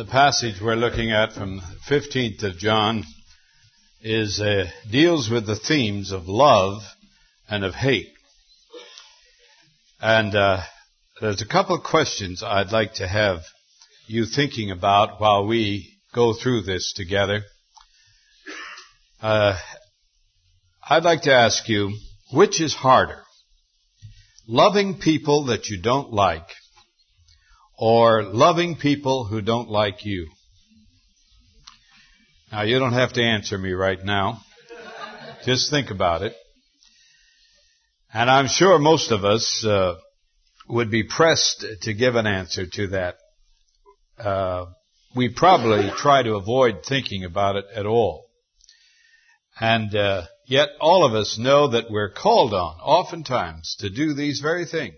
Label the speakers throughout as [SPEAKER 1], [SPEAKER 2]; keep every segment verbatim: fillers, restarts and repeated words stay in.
[SPEAKER 1] The passage we're looking at from the fifteenth of John is uh, deals with the themes of love and of hate. And uh, there's a couple of questions I'd like to have you thinking about while we go through this together. Uh, I'd like to ask you, which is harder? Loving people that you don't like, or loving people who don't like you? Now, you don't have to answer me right now. Just think about it. And I'm sure most of us uh, would be pressed to give an answer to that. Uh, we probably try to avoid thinking about it at all. And uh, yet all of us know that we're called on, oftentimes, to do these very things.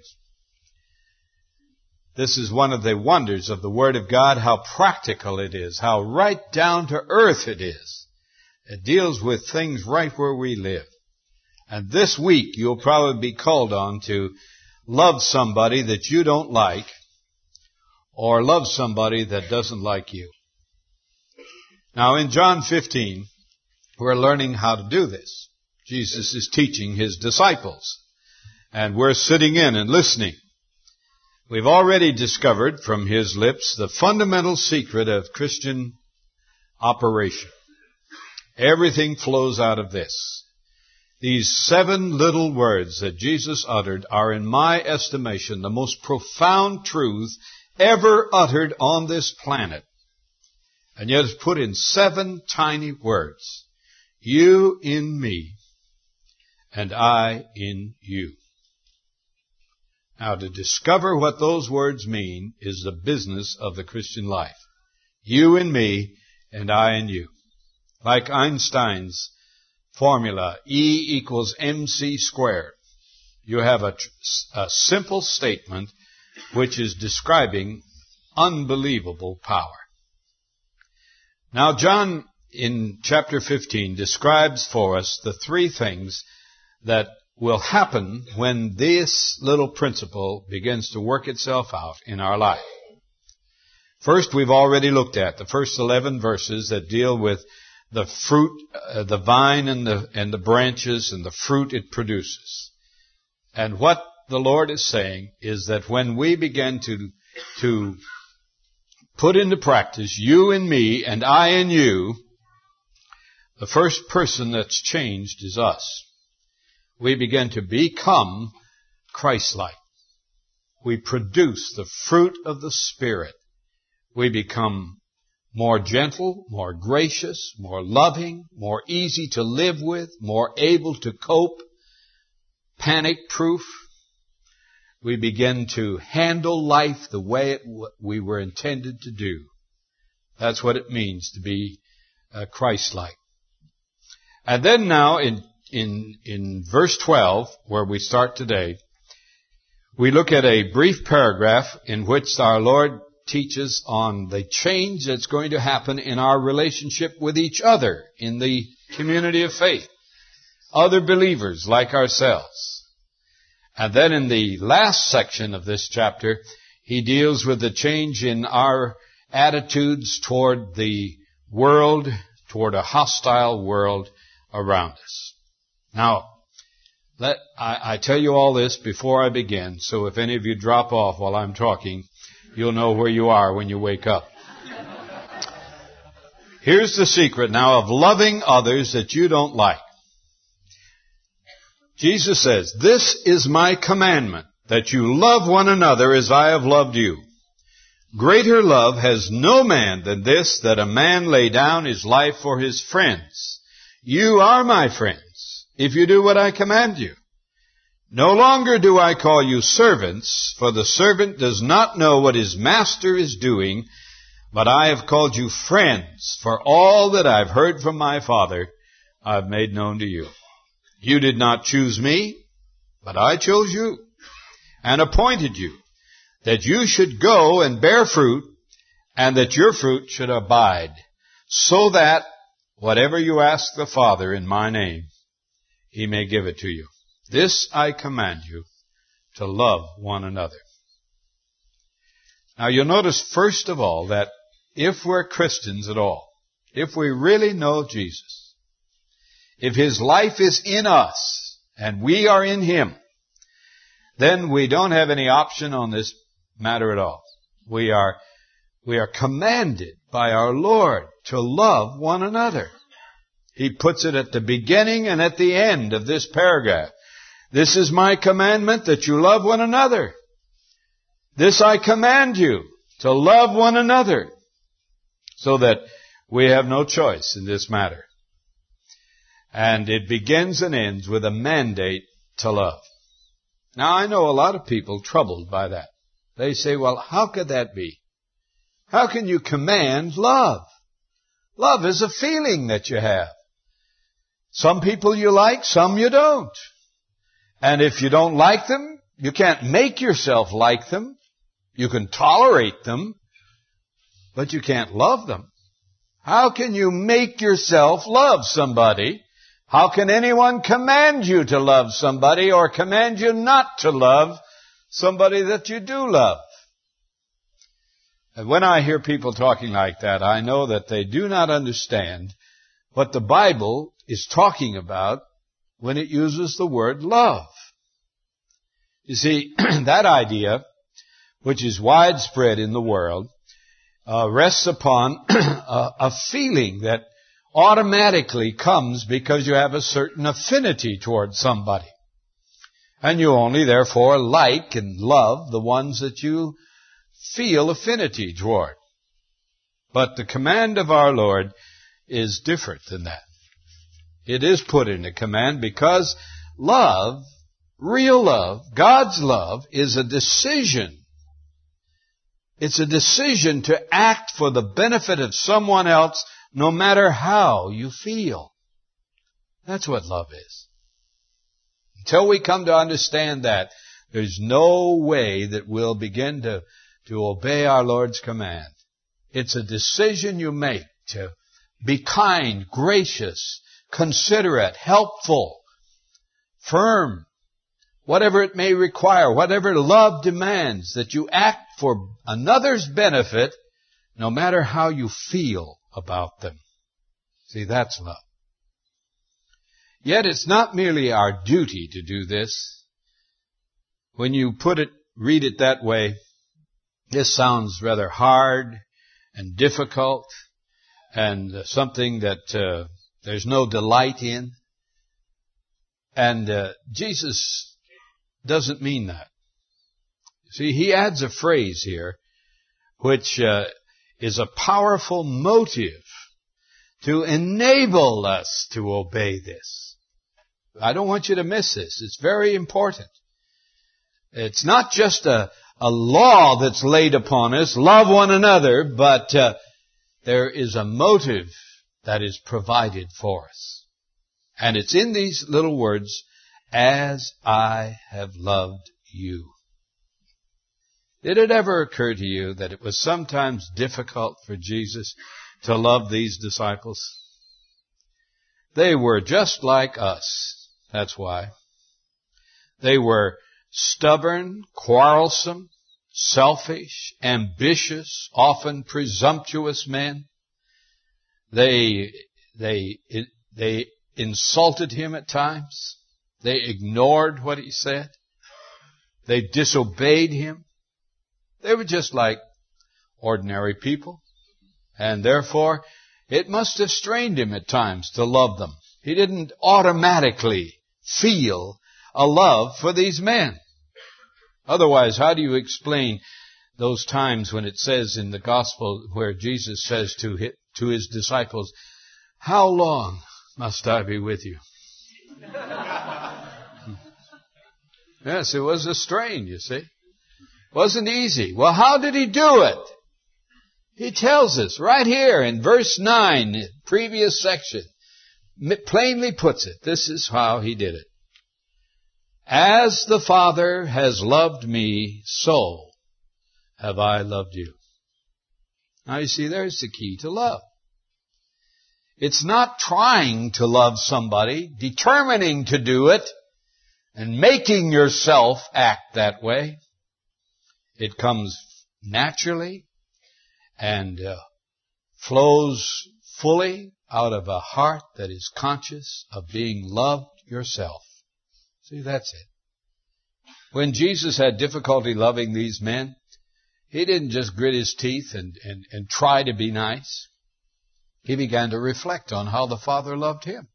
[SPEAKER 1] This is one of the wonders of the Word of God, how practical it is, how right down to earth it is. It deals with things right where we live. And this week you'll probably be called on to love somebody that you don't like, or love somebody that doesn't like you. Now in John fifteen, we're learning how to do this. Jesus is teaching His disciples, and we're sitting in and listening. We've already discovered from His lips the fundamental secret of Christian operation. Everything flows out of this. These seven little words that Jesus uttered are, in my estimation, the most profound truth ever uttered on this planet. And yet it's put in seven tiny words. You in me, and I in you. Now, to discover what those words mean is the business of the Christian life. You in me, and I in you. Like Einstein's formula, E equals mc squared. You have a, a simple statement which is describing unbelievable power. Now, John, in chapter fifteen, describes for us the three things that will happen when this little principle begins to work itself out in our life. First, we've already looked at the first eleven verses that deal with the fruit, uh, the vine and the, and the branches and the fruit it produces. And what the Lord is saying is that when we begin to, to put into practice you in me and I in you, the first person that's changed is us. We begin to become Christ-like. We produce the fruit of the Spirit. We become more gentle, more gracious, more loving, more easy to live with, more able to cope, panic-proof. We begin to handle life the way it w- we were intended to do. That's what it means to be uh, Christ-like. And then now in In, in verse twelve, where we start today, we look at a brief paragraph in which our Lord teaches on the change that's going to happen in our relationship with each other in the community of faith, other believers like ourselves. And then in the last section of this chapter, He deals with the change in our attitudes toward the world, toward a hostile world around us. Now, let, I, I tell you all this before I begin, so if any of you drop off while I'm talking, you'll know where you are when you wake up. Here's the secret now of loving others that you don't like. Jesus says, "This is my commandment, that you love one another as I have loved you. Greater love has no man than this, that a man lay down his life for his friends. You are my friends, if you do what I command you. No longer do I call you servants, for the servant does not know what his master is doing, but I have called you friends, for all that I've heard from my Father I've made known to you. You did not choose me, but I chose you, and appointed you, that you should go and bear fruit, and that your fruit should abide, so that whatever you ask the Father in my name, He may give it to you. This I command you, to love one another." Now you'll notice first of all that if we're Christians at all, if we really know Jesus, if His life is in us and we are in Him, then we don't have any option on this matter at all. We are, we are commanded by our Lord to love one another. He puts it at the beginning and at the end of this paragraph. This is my commandment, that you love one another. This I command you, to love one another. So that we have no choice in this matter. And it begins and ends with a mandate to love. Now, I know a lot of people troubled by that. They say, well, how could that be? How can you command love? Love is a feeling that you have. Some people you like, some you don't. And if you don't like them, you can't make yourself like them. You can tolerate them, but you can't love them. How can you make yourself love somebody? How can anyone command you to love somebody or command you not to love somebody that you do love? And when I hear people talking like that, I know that they do not understand what the Bible is talking about when it uses the word love. You see, that idea, which is widespread in the world, uh, rests upon a, a feeling that automatically comes because you have a certain affinity toward somebody. And you only, therefore, like and love the ones that you feel affinity toward. But the command of our Lord is different than that. It is put in a command because love, real love, God's love, is a decision. It's a decision to act for the benefit of someone else, no matter how you feel. That's what love is. Until we come to understand that, there's no way that we'll begin to, to obey our Lord's command. It's a decision you make to be kind, gracious, considerate, helpful, firm, whatever it may require, whatever love demands, that you act for another's benefit, no matter how you feel about them. See, that's love. Yet it's not merely our duty to do this. When you put it, read it that way, this sounds rather hard and difficult and uh, something that uh, there's no delight in. And uh, Jesus doesn't mean that. See, He adds a phrase here which uh, is a powerful motive to enable us to obey this. I don't want you to miss this. It's very important. It's not just a, a law that's laid upon us, love one another, but uh, there is a motive that is provided for us. And it's in these little words, as I have loved you. Did it ever occur to you that it was sometimes difficult for Jesus to love these disciples? They were just like us. That's why. They were stubborn, quarrelsome, selfish, ambitious, often presumptuous men. They, they, they insulted Him at times. They ignored what He said. They disobeyed Him. They were just like ordinary people. And therefore, it must have strained Him at times to love them. He didn't automatically feel a love for these men. Otherwise, how do you explain those times when it says in the gospel where Jesus says to his, to his disciples, how long must I be with you? Yes, it was a strain, you see. Wasn't easy. Well, how did He do it? He tells us right here in verse nine, previous section, plainly puts it. This is how He did it. As the Father has loved me, so have I loved you. Now you see, there's the key to love. It's not trying to love somebody, determining to do it, and making yourself act that way. It comes naturally and uh, flows fully out of a heart that is conscious of being loved yourself. See, that's it. When Jesus had difficulty loving these men, He didn't just grit His teeth and, and, and try to be nice. He began to reflect on how the Father loved Him.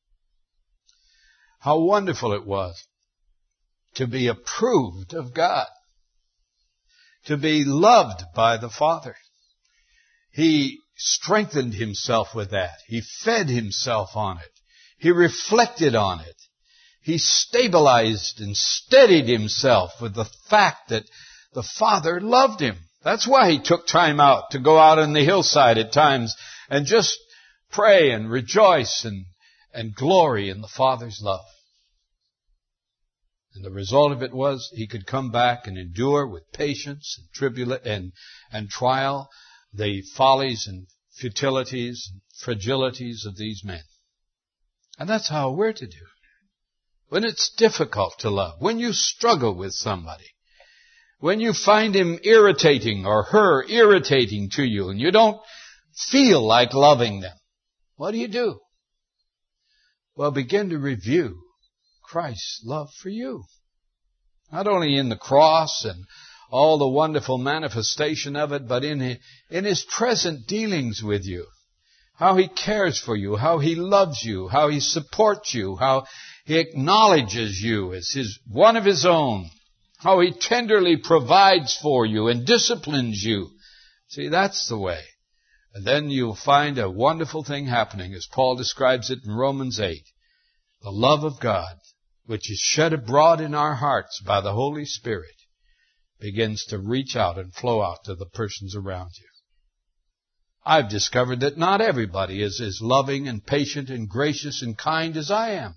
[SPEAKER 1] How wonderful it was to be approved of God, to be loved by the Father. He strengthened Himself with that. He fed Himself on it. He reflected on it. He stabilized and steadied Himself with the fact that the Father loved Him. That's why He took time out to go out on the hillside at times and just pray and rejoice and, and glory in the Father's love. And the result of it was He could come back and endure with patience and tribula- and, and trial the follies and futilities and fragilities of these men. And that's how we're to do. When it's difficult to love, when you struggle with somebody, when you find him irritating or her irritating to you and you don't feel like loving them, what do you do? Well, begin to review Christ's love for you. Not only in the cross and all the wonderful manifestation of it, but in, in His present dealings with you. How He cares for you, how He loves you, how He supports you, how He acknowledges you as His, one of His own, how He tenderly provides for you and disciplines you. See, that's the way. And then you'll find a wonderful thing happening, as Paul describes it in Romans eight. The love of God, which is shed abroad in our hearts by the Holy Spirit, begins to reach out and flow out to the persons around you. I've discovered that not everybody is as loving and patient and gracious and kind as I am.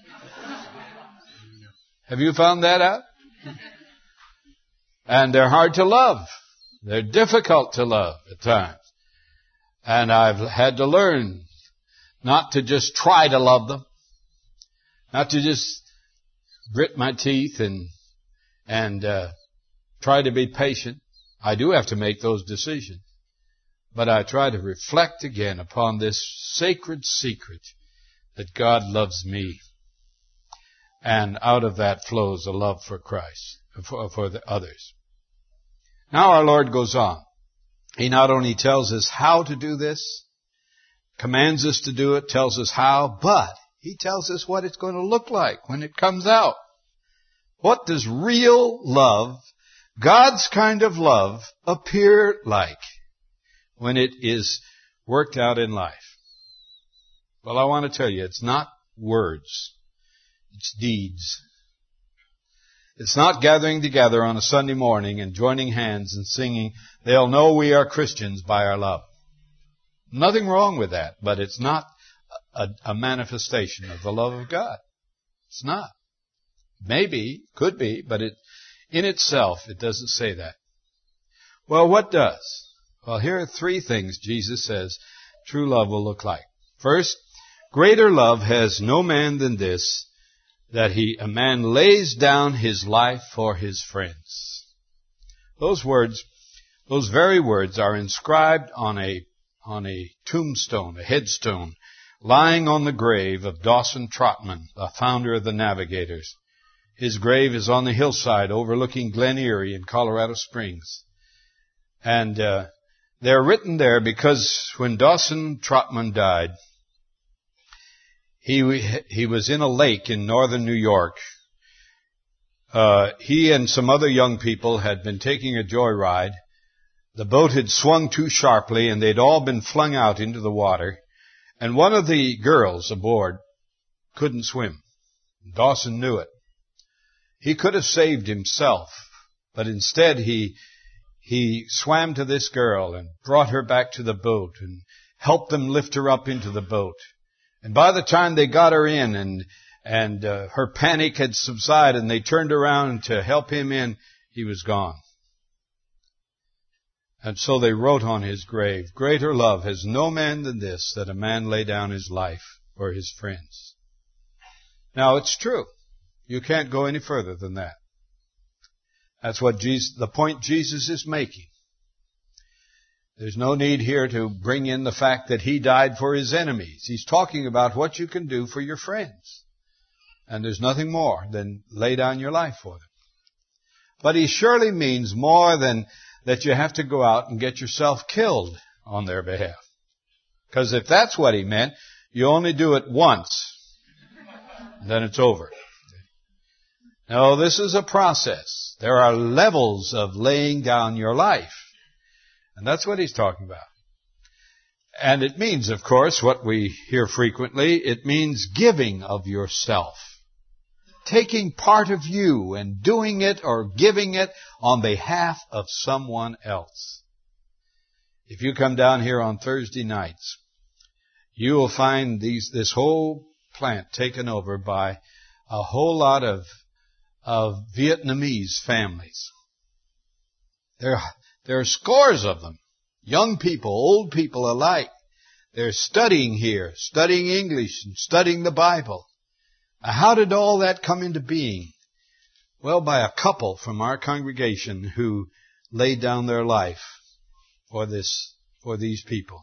[SPEAKER 1] Have you found that out? And they're hard to love. They're difficult to love at times. And I've had to learn not to just try to love them, not to just grit my teeth and and uh, try to be patient. I do have to make those decisions. But I try to reflect again upon this sacred secret that God loves me. And out of that flows a love for Christ, for, for the others. Now our Lord goes on. He not only tells us how to do this, commands us to do it, tells us how, but He tells us what it's going to look like when it comes out. What does real love, God's kind of love, appear like when it is worked out in life? Well, I want to tell you, it's not words. It's deeds. It's not gathering together on a Sunday morning and joining hands and singing, "They'll know we are Christians by our love." Nothing wrong with that, but it's not a, a manifestation of the love of God. It's not. Maybe, could be, but it, in itself, it doesn't say that. Well, what does? Well, here are three things Jesus says true love will look like. First, greater love has no man than this, that he, a man lays down his life for his friends. Those words, those very words are inscribed on a, on a tombstone, a headstone, lying on the grave of Dawson Trotman, the founder of the Navigators. His grave is on the hillside overlooking Glen Erie in Colorado Springs. And uh, they're written there because when Dawson Trotman died, he he was in a lake in northern New York. Uh, he and some other young people had been taking a joyride. The boat had swung too sharply and they'd all been flung out into the water. And one of the girls aboard couldn't swim. Dawson knew it. He could have saved himself, but instead he he swam to this girl and brought her back to the boat and helped them lift her up into the boat. And by the time they got her in and and uh, her panic had subsided and they turned around to help him in, he was gone. And so they wrote on his grave, "Greater love has no man than this, that a man lay down his life for his friends." Now, it's true. You can't go any further than that. That's what Jesus, the point Jesus is making. There's no need here to bring in the fact that he died for his enemies. He's talking about what you can do for your friends. And there's nothing more than lay down your life for them. But he surely means more than that you have to go out and get yourself killed on their behalf. Because if that's what he meant, you only do it once, then it's over. No, this is a process. There are levels of laying down your life. And that's what he's talking about. And it means, of course, what we hear frequently, it means giving of yourself. Taking part of you and doing it or giving it on behalf of someone else. If you come down here on Thursday nights, you will find these this whole plant taken over by a whole lot of of Vietnamese families. There, there are scores of them, young people, old people alike. They're studying here, studying English and studying the Bible. How did all that come into being? Well, by a couple from our congregation who laid down their life for this, for these people.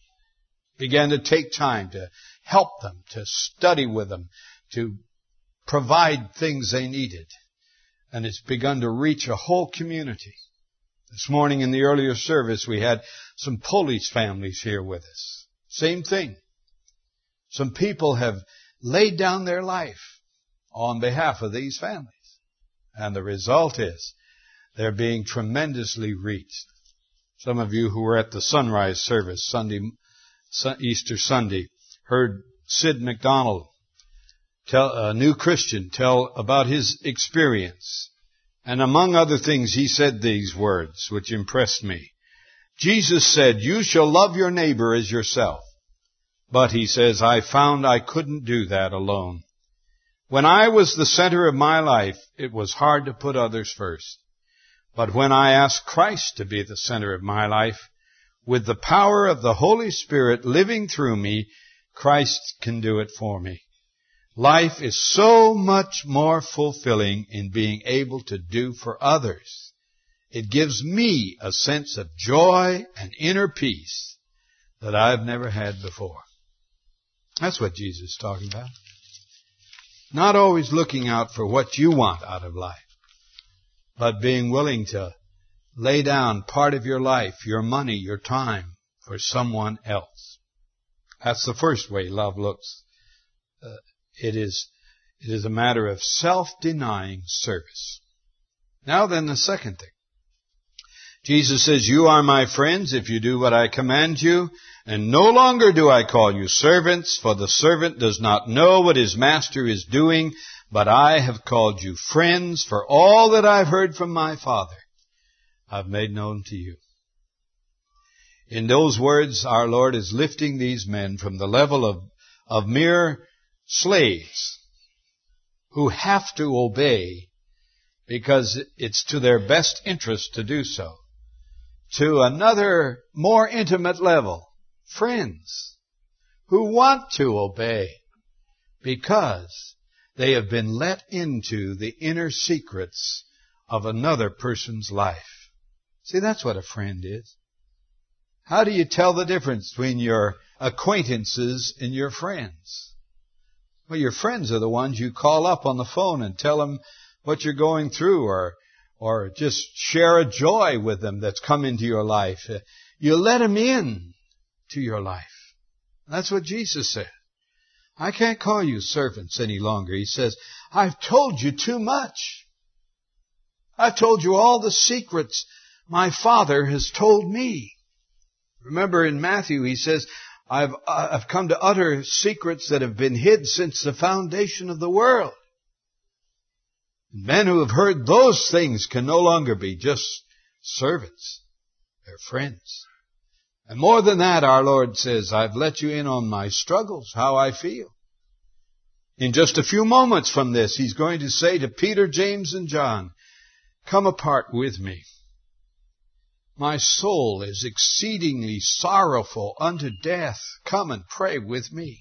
[SPEAKER 1] Began to take time to help them, to study with them, to provide things they needed. And it's begun to reach a whole community. This morning in the earlier service, we had some Polish families here with us. Same thing. Some people have laid down their life on behalf of these families. And the result is they're being tremendously reached. Some of you who were at the sunrise service Sunday, Easter Sunday, heard Sid McDonald, tell, a new Christian, tell about his experience. And among other things, he said these words, which impressed me. Jesus said, "You shall love your neighbor as yourself." But, he says, I found I couldn't do that alone. When I was the center of my life, it was hard to put others first. But when I asked Christ to be the center of my life, with the power of the Holy Spirit living through me, Christ can do it for me. Life is so much more fulfilling in being able to do for others. It gives me a sense of joy and inner peace that I've never had before. That's what Jesus is talking about. Not always looking out for what you want out of life, but being willing to lay down part of your life, your money, your time for someone else. That's the first way love looks. Uh, it is, it is a matter of self-denying service. Now then, the second thing. Jesus says, "You are my friends if you do what I command you, and no longer do I call you servants, for the servant does not know what his master is doing, but I have called you friends, for all that I've heard from my Father, I've made known to you." In those words, our Lord is lifting these men from the level of, of mere slaves who have to obey because it's to their best interest to do so, to another more intimate level, friends who want to obey because they have been let into the inner secrets of another person's life. See, that's what a friend is. How do you tell the difference between your acquaintances and your friends? Well, your friends are the ones you call up on the phone and tell them what you're going through, or or just share a joy with them that's come into your life. You let them in to your life. That's what Jesus said. I can't call you servants any longer. He says, I've told you too much. I've told you all the secrets my Father has told me. Remember in Matthew, he says, I've, I've come to utter secrets that have been hid since the foundation of the world. Men who have heard those things can no longer be just servants. They're friends. And more than that, our Lord says, I've let you in on my struggles, how I feel. In just a few moments from this, he's going to say to Peter, James, and John, come apart with me. My soul is exceedingly sorrowful unto death. Come and pray with me.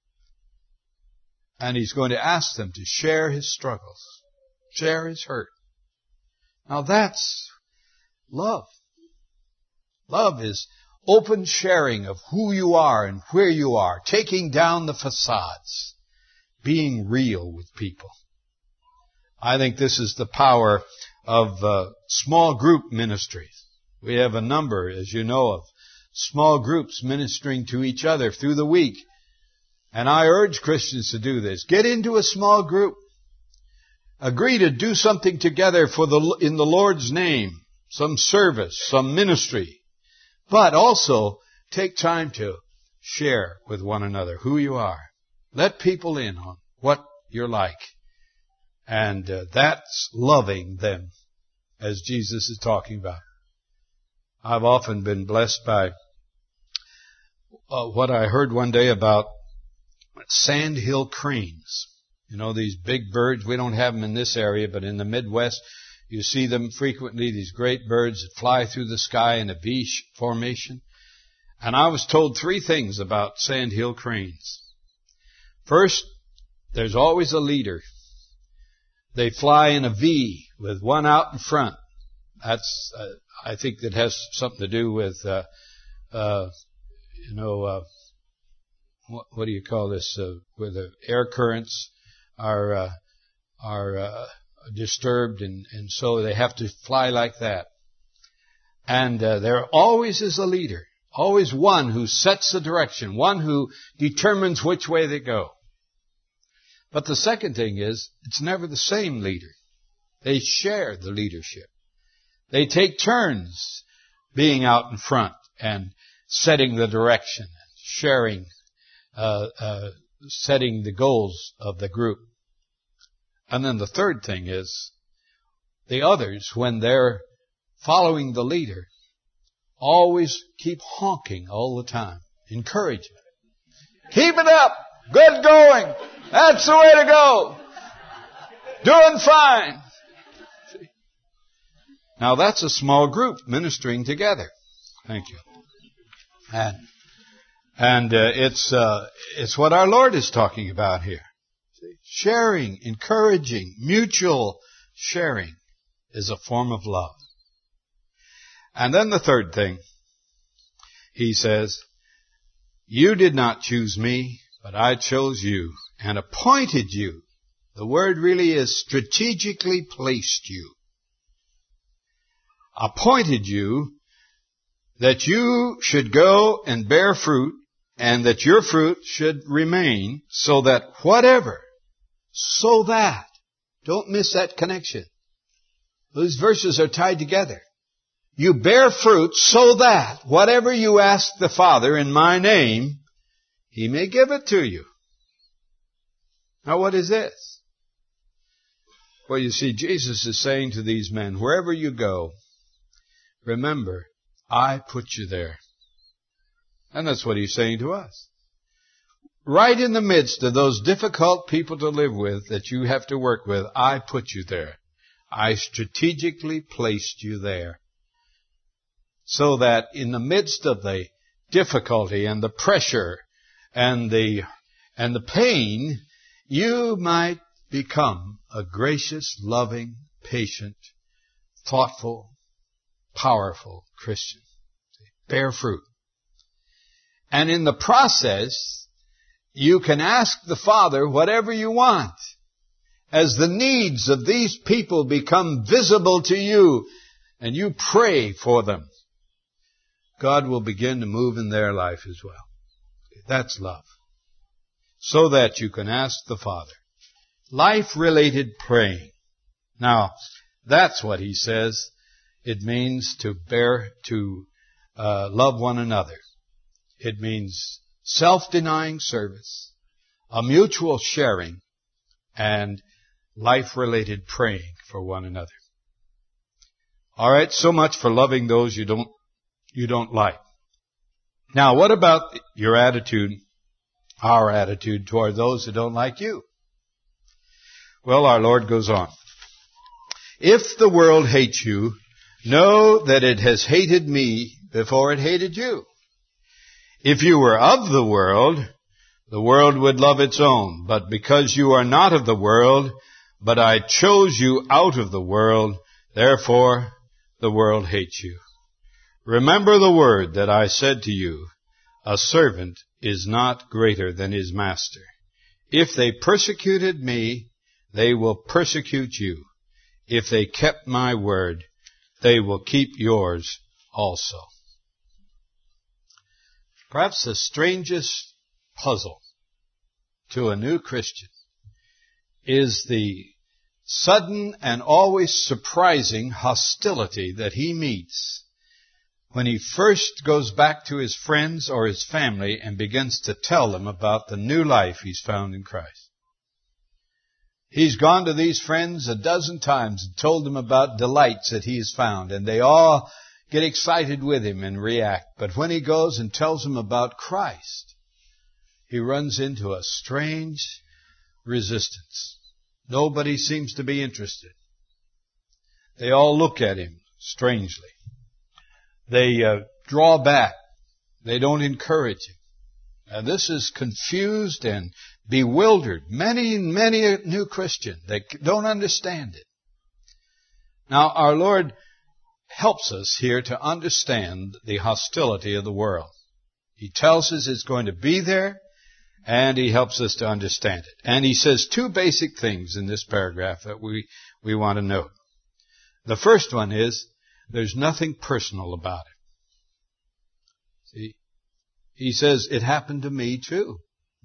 [SPEAKER 1] And he's going to ask them to share his struggles, share his hurt. Now that's love. Love is open sharing of who you are and where you are, taking down the facades, being real with people. I think this is the power of uh, small group ministries. We have a number, as you know, of small groups ministering to each other through the week. And I urge Christians to do this. Get into a small group. Agree to do something together for the in the Lord's name, some service, some ministry. But also take time to share with one another who you are. Let people in on what you're like. And uh, that's loving them, as Jesus is talking about. I've often been blessed by uh, what I heard one day about sandhill cranes. You know, these big birds, we don't have them in this area, but in the Midwest, you see them frequently, these great birds that fly through the sky in a V formation. And I was told three things about sandhill cranes. First, there's always a leader. They fly in a V with one out in front. That's, uh, I think that has something to do with, uh, uh, you know, uh, what, what do you call this, uh, where the air currents are, uh, are, uh, disturbed, and, and so they have to fly like that. And uh, there always is a leader, always one who sets the direction, one who determines which way they go. But the second thing is, it's never the same leader. They share the leadership. They take turns being out in front and setting the direction, sharing, uh, uh, setting the goals of the group. And then the third thing is, the others, when they're following the leader, always keep honking all the time. Encouragement. Keep it up! Good going! That's the way to go! Doing fine! See? Now that's a small group ministering together. Thank you. And, and uh, it's, uh, it's what our Lord is talking about here. Sharing, encouraging, mutual sharing is a form of love. And then the third thing, he says, you did not choose me, but I chose you and appointed you. The word really is strategically placed you. Appointed you that you should go and bear fruit, and that your fruit should remain, so that whatever So that. Don't miss that connection. Those verses are tied together. You bear fruit so that whatever you ask the Father in my name, He may give it to you. Now what is this? Well, you see, Jesus is saying to these men, wherever you go, remember, I put you there. And that's what He's saying to us. Right in the midst of those difficult people to live with that you have to work with, I put you there. I strategically placed you there. So that in the midst of the difficulty and the pressure and the, and the pain, you might become a gracious, loving, patient, thoughtful, powerful Christian. Bear fruit. And in the process, you can ask the Father whatever you want. As the needs of these people become visible to you and you pray for them, God will begin to move in their life as well. That's love. So that you can ask the Father. Life-related praying. Now, that's what he says it means to bear, to uh, love one another. It means self-denying service, a mutual sharing, and life-related praying for one another. All right, so much for loving those you don't you don't like. Now, what about your attitude, our attitude toward those who don't like you? Well, our Lord goes on. If the world hates you, know that it has hated me before it hated you. If you were of the world, the world would love its own. But because you are not of the world, but I chose you out of the world, therefore the world hates you. Remember the word that I said to you, a servant is not greater than his master. If they persecuted me, they will persecute you. If they kept my word, they will keep yours also. Perhaps the strangest puzzle to a new Christian is the sudden and always surprising hostility that he meets when he first goes back to his friends or his family and begins to tell them about the new life he's found in Christ. He's gone to these friends a dozen times and told them about delights that he has found, and they all get excited with him and react. But when he goes and tells them about Christ, he runs into a strange resistance. Nobody seems to be interested. They all look at him strangely. They uh, draw back. They don't encourage him. And this is confused and bewildered many, many a new Christian. They don't understand it. Now, our Lord helps us here to understand the hostility of the world. He tells us it's going to be there, and he helps us to understand it. And he says two basic things in this paragraph that we, we want to note. The first one is, there's nothing personal about it. See, he says, it happened to me too.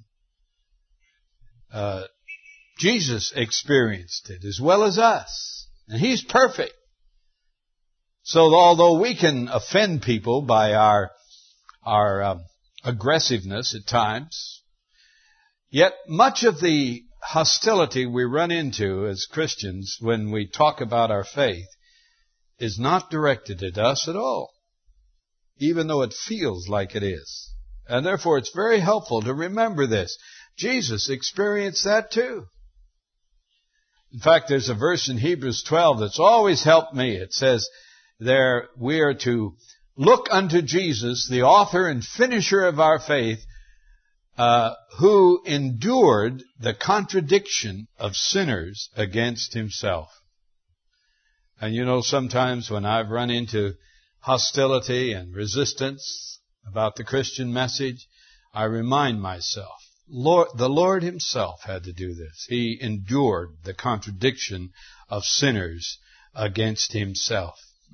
[SPEAKER 1] Uh, Jesus experienced it as well as us. And he's perfect. So although we can offend people by our, our um, aggressiveness at times, yet much of the hostility we run into as Christians when we talk about our faith is not directed at us at all, even though it feels like it is. And therefore it's very helpful to remember this. Jesus experienced that too. In fact, there's a verse in Hebrews twelve that's always helped me. It says there, we are to look unto Jesus, the author and finisher of our faith, uh, who endured the contradiction of sinners against himself. And you know, sometimes when I've run into hostility and resistance about the Christian message, I remind myself, Lord, the Lord himself had to do this. He endured the contradiction of sinners against himself.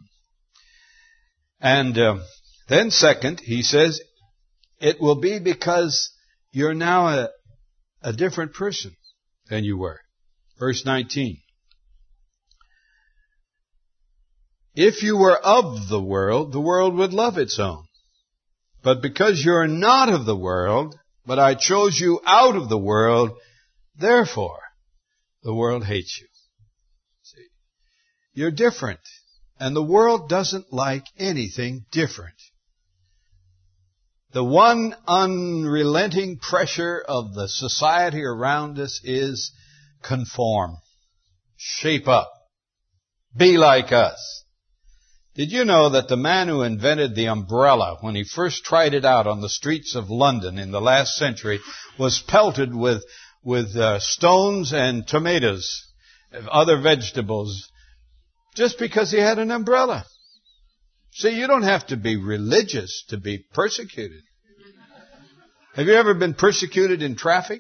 [SPEAKER 1] And uh, then second, he says, it will be because you're now a, a different person than you were. Verse nineteen. If you were of the world, the world would love its own. But because you're not of the world, but I chose you out of the world, therefore the world hates you. See, you're different, and the world doesn't like anything different. The one unrelenting pressure of the society around us is conform, shape up, be like us. Did you know that the man who invented the umbrella, when he first tried it out on the streets of London in the last century, was pelted with, with uh, stones and tomatoes, other vegetables, just because he had an umbrella? See, you don't have to be religious to be persecuted. Have you ever been persecuted in traffic?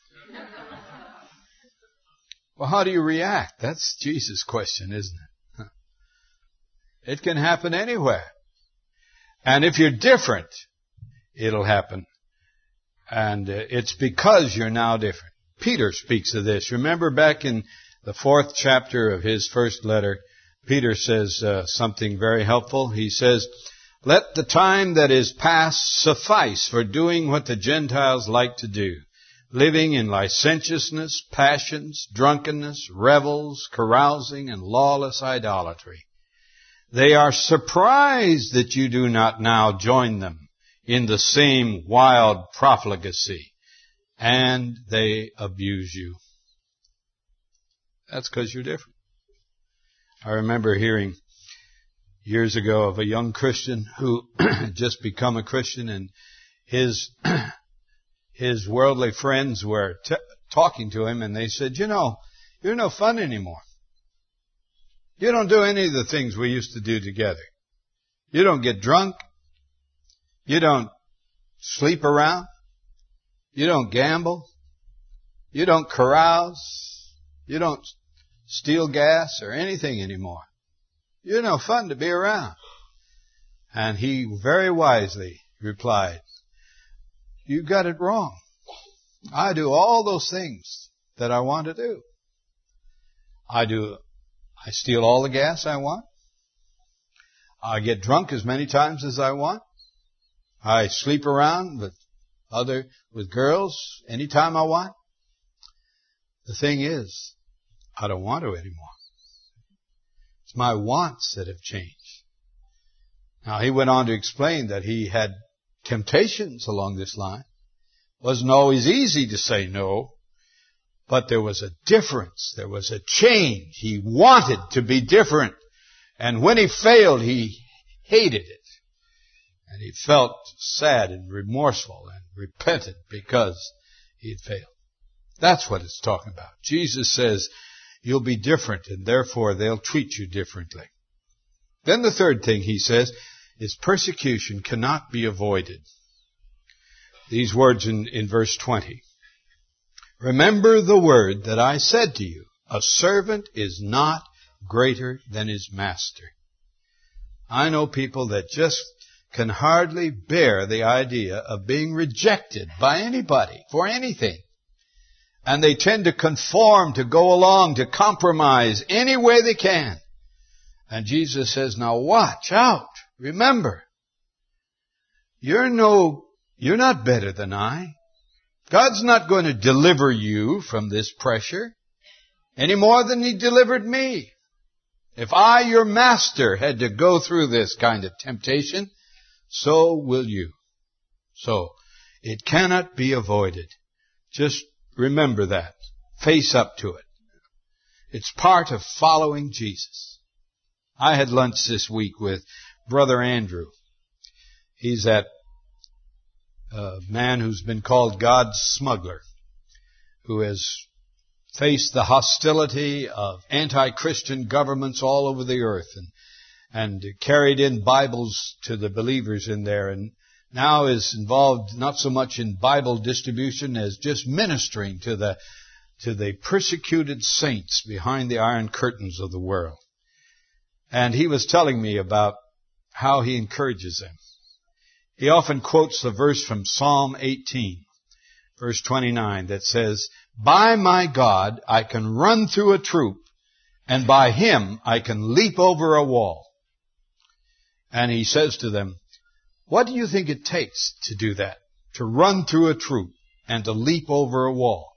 [SPEAKER 1] Well, how do you react? That's Jesus' question, isn't it? It can happen anywhere. And if you're different, it'll happen. And uh, it's because you're now different. Peter speaks of this. Remember back in the fourth chapter of his first letter, Peter says uh, something very helpful. He says, let the time that is past suffice for doing what the Gentiles like to do, living in licentiousness, passions, drunkenness, revels, carousing, and lawless idolatry. They are surprised that you do not now join them in the same wild profligacy, and they abuse you. That's because you're different. I remember hearing years ago of a young Christian who had just become a Christian, and his his worldly friends were t- talking to him, and they said, you know, you're no fun anymore. You don't do any of the things we used to do together. You don't get drunk. You don't sleep around. You don't gamble. You don't carouse. You don't steal gas or anything anymore. You're no fun to be around. And he very wisely replied, you got it wrong. I do all those things that I want to do. I do, I steal all the gas I want. I get drunk as many times as I want. I sleep around with other, with girls anytime I want. The thing is, I don't want to anymore. It's my wants that have changed. Now, he went on to explain that he had temptations along this line. It wasn't always easy to say no, but there was a difference. There was a change. He wanted to be different. And when he failed, he hated it. And he felt sad and remorseful and repentant because he had failed. That's what it's talking about. Jesus says, you'll be different, and therefore they'll treat you differently. Then the third thing he says is persecution cannot be avoided. These words in, in verse twenty. Remember the word that I said to you, a servant is not greater than his master. I know people that just can hardly bear the idea of being rejected by anybody for anything. And they tend to conform, to go along, to compromise any way they can. And Jesus says, now watch out. Remember, you're no, you're not better than I. God's not going to deliver you from this pressure any more than He delivered me. If I, your master, had to go through this kind of temptation, so will you. So, it cannot be avoided. Just remember that. Face up to it. It's part of following Jesus. I had lunch this week with Brother Andrew. He's that uh, man who's been called God's smuggler, who has faced the hostility of anti-Christian governments all over the earth and, and carried in Bibles to the believers in there, and now is involved not so much in Bible distribution as just ministering to the to the persecuted saints behind the iron curtains of the world. And he was telling me about how he encourages them. He often quotes the verse from Psalm eighteen, verse twenty-nine, that says, by my God I can run through a troop, and by Him I can leap over a wall. And he says to them, what do you think it takes to do that? To run through a troop and to leap over a wall?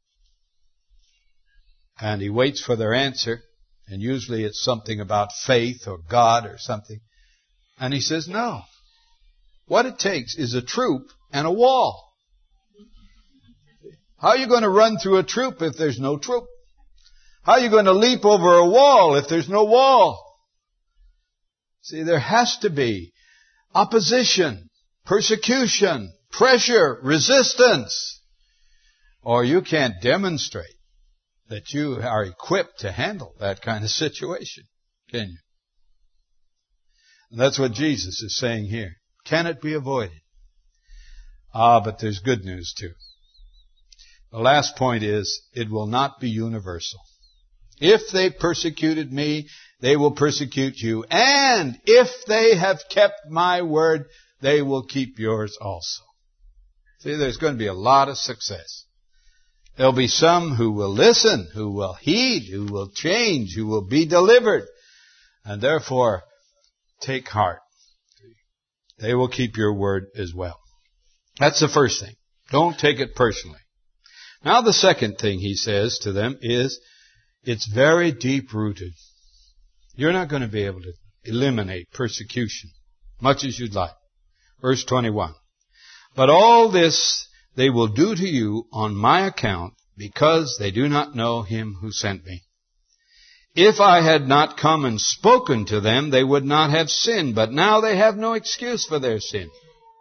[SPEAKER 1] And he waits for their answer, and usually it's something about faith or God or something. And he says, no. What it takes is a troop and a wall. How are you going to run through a troop if there's no troop? How are you going to leap over a wall if there's no wall? See, there has to be opposition, persecution, pressure, resistance, or you can't demonstrate that you are equipped to handle that kind of situation, can you? And that's what Jesus is saying here. Can it be avoided? Ah, but there's good news too. The last point is, it will not be universal. If they persecuted me, they will persecute you. And if they have kept my word, they will keep yours also. See, there's going to be a lot of success. There'll be some who will listen, who will heed, who will change, who will be delivered. And therefore, take heart. They will keep your word as well. That's the first thing. Don't take it personally. Now the second thing he says to them is, it's very deep-rooted. You're not going to be able to eliminate persecution, much as you'd like. Verse twenty-one. But all this they will do to you on my account, because they do not know Him who sent me. If I had not come and spoken to them, they would not have sinned, but now they have no excuse for their sin.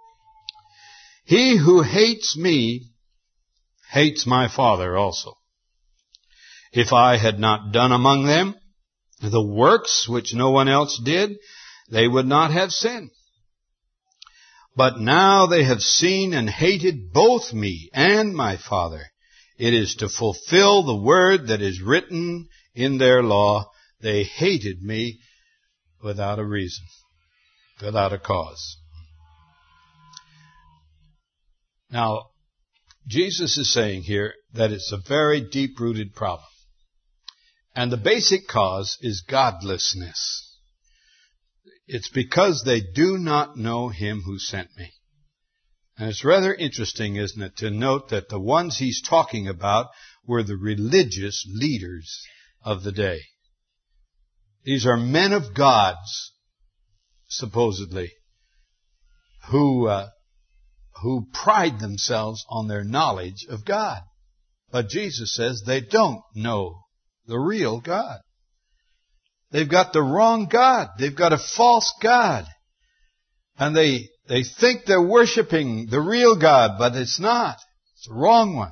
[SPEAKER 1] He who hates me hates my Father also. If I had not done among them the works which no one else did, they would not have sin. But now they have seen and hated both me and my Father. It is to fulfill the word that is written in their law. They hated me without a reason, without a cause. Now, Jesus is saying here that it's a very deep-rooted problem. And the basic cause is godlessness. It's because they do not know him who sent me. And it's rather interesting, isn't it, to note that the ones he's talking about were the religious leaders of the day. These are men of gods, supposedly, who uh, who pride themselves on their knowledge of God. But Jesus says they don't know the real God. They've got the wrong God. They've got a false God. And they they think they're worshiping the real God, but it's not. It's the wrong one.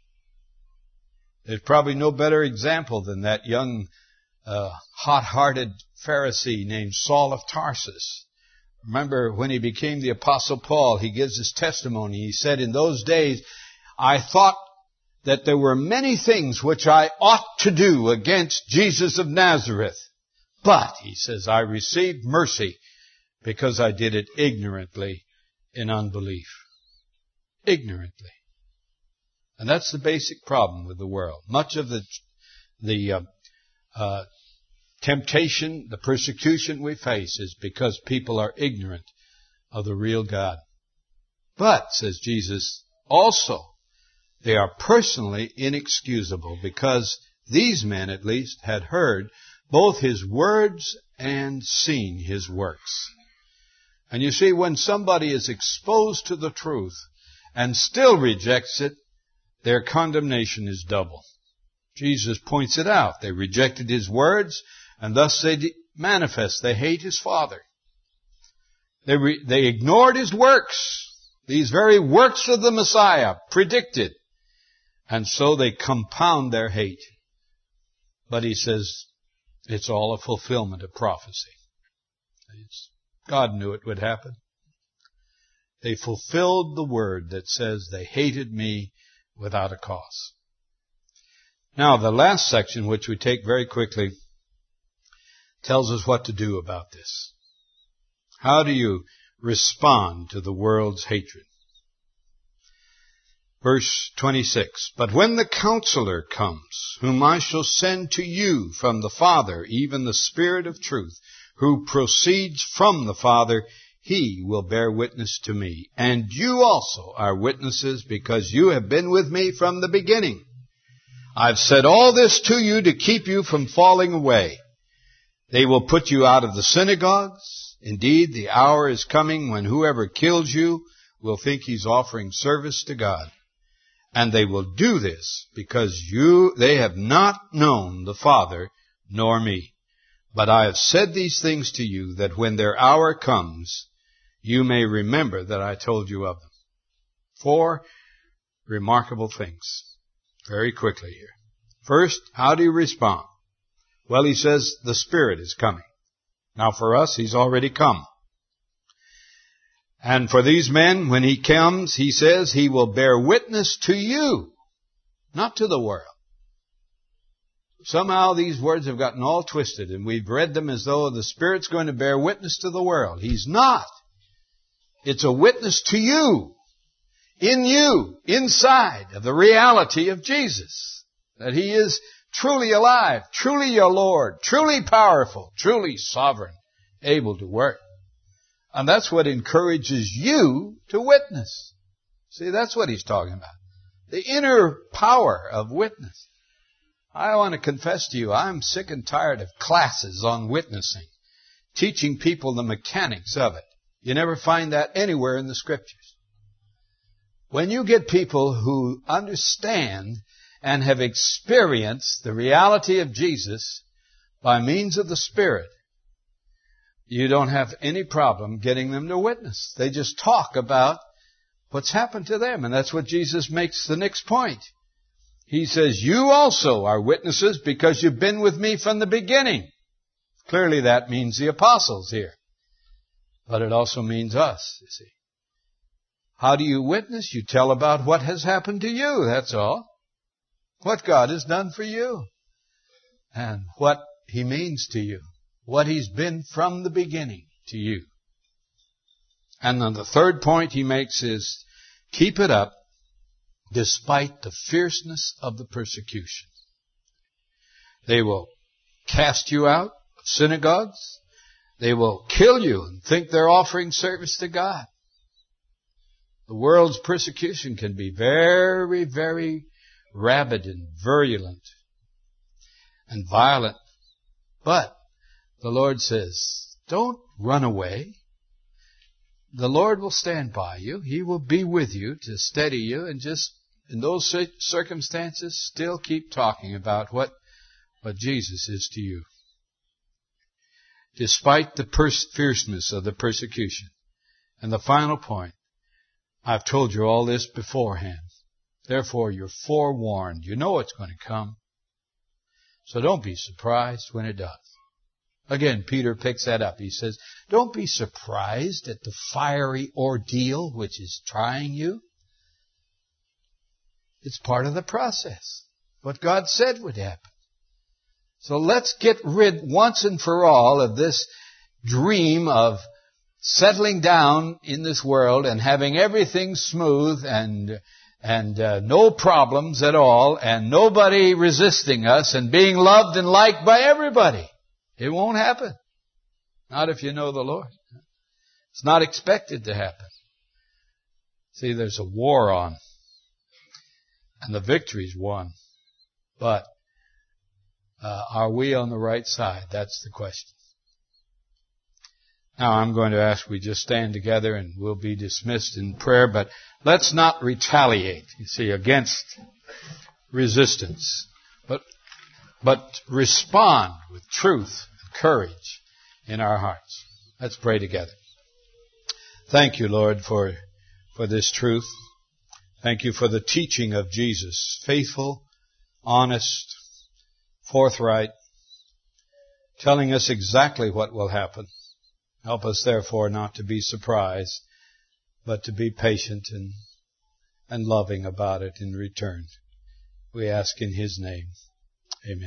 [SPEAKER 1] There's probably no better example than that young, uh, hot-hearted Pharisee named Saul of Tarsus. Remember, when he became the Apostle Paul, he gives his testimony. He said, in those days, I thought that there were many things which I ought to do against Jesus of Nazareth. But, he says, I received mercy because I did it ignorantly in unbelief. Ignorantly. And that's the basic problem with the world. Much of the the uh, uh, temptation, the persecution we face is because people are ignorant of the real God. But, says Jesus, also they are personally inexcusable because these men, at least, had heard both his words and seen his works. And you see, when somebody is exposed to the truth and still rejects it, their condemnation is double. Jesus points it out. They rejected his words, and thus they de- manifest. They hate his Father. They, re- they ignored his works, these very works of the Messiah predicted. And so they compound their hate. But he says, it's all a fulfillment of prophecy. It's, God knew it would happen. They fulfilled the word that says they hated me without a cause. Now, the last section, which we take very quickly, tells us what to do about this. How do you respond to the world's hatred? Verse twenty-six, but when the Counselor comes, whom I shall send to you from the Father, even the Spirit of truth, who proceeds from the Father, he will bear witness to me. And you also are witnesses because you have been with me from the beginning. I've said all this to you to keep you from falling away. They will put you out of the synagogues. Indeed, the hour is coming when whoever kills you will think he's offering service to God. And they will do this because you, they have not known the Father nor me. But I have said these things to you that when their hour comes, you may remember that I told you of them. Four remarkable things. Very quickly here. First, how do you respond? Well, he says the Spirit is coming. Now for us, he's already come. And for these men, when he comes, he says he will bear witness to you, not to the world. Somehow these words have gotten all twisted, and we've read them as though the Spirit's going to bear witness to the world. He's not. It's a witness to you, in you, inside of the reality of Jesus, that he is truly alive, truly your Lord, truly powerful, truly sovereign, able to work. And that's what encourages you to witness. See, that's what he's talking about. The inner power of witness. I want to confess to you, I'm sick and tired of classes on witnessing, teaching people the mechanics of it. You never find that anywhere in the Scriptures. When you get people who understand and have experienced the reality of Jesus by means of the Spirit, you don't have any problem getting them to witness. They just talk about what's happened to them. And that's what Jesus makes the next point. He says, you also are witnesses because you've been with me from the beginning. Clearly that means the apostles here. But it also means us, you see. How do you witness? You tell about what has happened to you, that's all. What God has done for you. And what He means to you. What He's been from the beginning to you. And then the third point He makes is, keep it up despite the fierceness of the persecution. They will cast you out of synagogues. They will kill you and think they're offering service to God. The world's persecution can be very, very rabid and virulent and violent. But the Lord says, don't run away. The Lord will stand by you. He will be with you to steady you, and just in those circumstances still keep talking about what, what Jesus is to you. Despite the pers- fierceness of the persecution. And the final point, I've told you all this beforehand. Therefore, you're forewarned. You know it's going to come. So don't be surprised when it does. Again, Peter picks that up. He says, don't be surprised at the fiery ordeal which is trying you. It's part of the process. What God said would happen. So let's get rid once and for all of this dream of settling down in this world and having everything smooth and and uh, no problems at all and nobody resisting us and being loved and liked by everybody. It won't happen. Not if you know the Lord. It's not expected to happen. See, there's a war on. And the victory's won. But uh, are we on the right side? That's the question. Now I'm going to ask we just stand together and we'll be dismissed in prayer. But let's not retaliate, you see, against resistance. But But respond with truth and courage in our hearts. Let's pray together. Thank you, Lord, for, for this truth. Thank you for the teaching of Jesus. Faithful, honest, forthright, telling us exactly what will happen. Help us, therefore, not to be surprised, but to be patient and, and loving about it in return. We ask in His name. Amen.